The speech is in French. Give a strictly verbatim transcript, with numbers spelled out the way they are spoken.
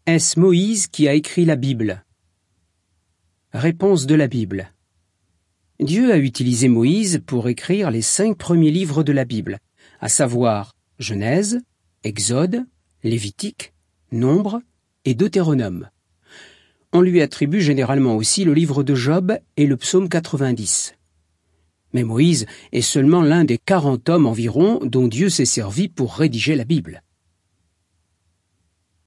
Est-ce Moïse qui a écrit la Bible? Réponse de la Bible. Dieu a utilisé Moïse pour écrire les cinq premiers livres de la Bible, à savoir Genèse, Exode, Lévitique, Nombre et Deutéronome. On lui attribue généralement aussi le livre de Job et le psaume quatre-vingt-dix. Mais Moïse est seulement l'un des quarante hommes environ dont Dieu s'est servi pour rédiger la Bible.